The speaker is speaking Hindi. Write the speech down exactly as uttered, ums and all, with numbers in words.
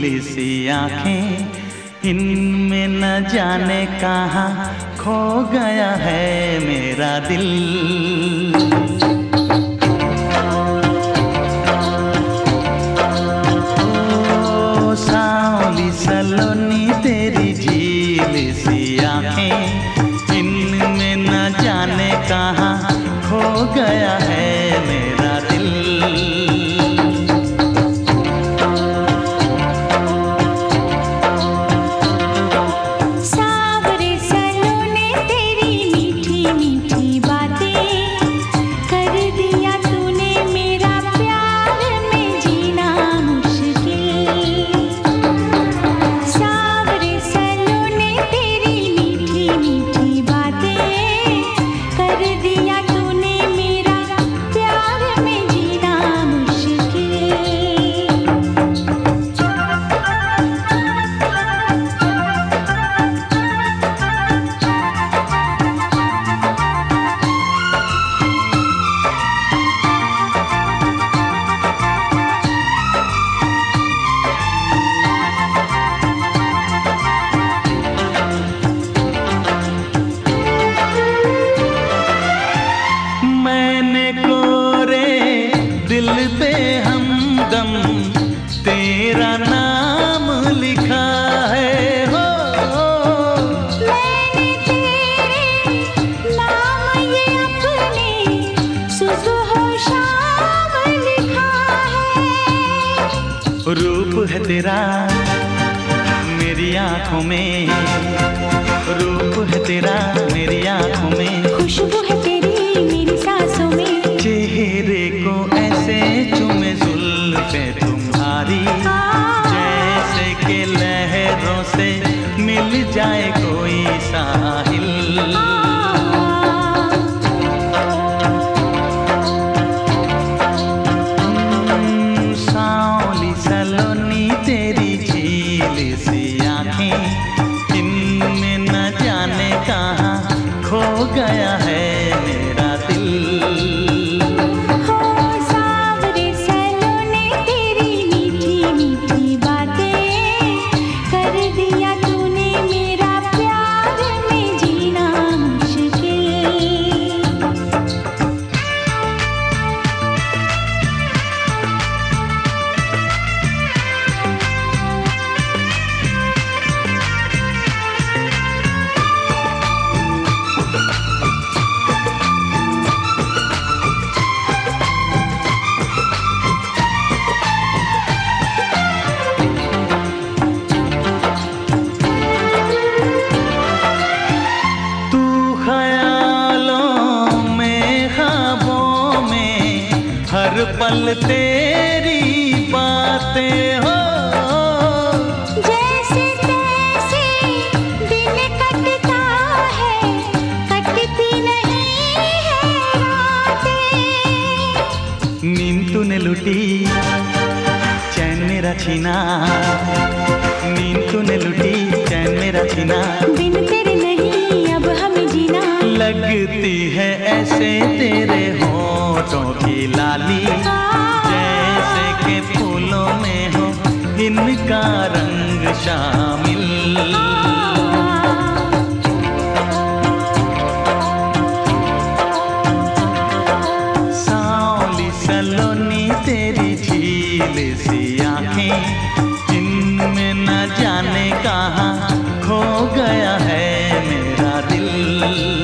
झील सी आँखें, इनमें न जाने कहाँ खो गया है मेरा दिल। ओ सांवली सलोनी तेरी झील सी आँखें, इनमें न जाने कहाँ खो गया है मेरा दिल। दिल पे हमदम तेरा नाम लिखा है हो, मैंने तेरे नाम ये अपने सुबह शाम लिखा है। रूप है तेरा मेरी आँखों में, रूप है तेरा मेरी आँखों में, खुशबू है तेरी मेरी सांसों में, चेहरे को ऐसे चूमे जुल्फे तुम्हारी, जैसे कि लहरों से मिल जाए कोई साहिल। सांवली सलोनी तेरी झील सी आँखें, इनमें न जाने कहाँ खो गया है मेरा दिल। हर पल तेरी बातें हो, जैसे तैसे दिन कटता है, कटती नहीं है रातें। नींद तूने लुटी चैन मेरा छीना, नींद तूने लुटी चैन मेरा छीना, बिन तेरे नहीं अब हमें जीना। लगती है ऐसे तेरे होठों की लाली, जैसे के फूलों में हो इनका रंग शामिल। सांवली सलोनी तेरी झील सी आँखें, इनमें न जाने कहाँ खो गया है मेरा दिल।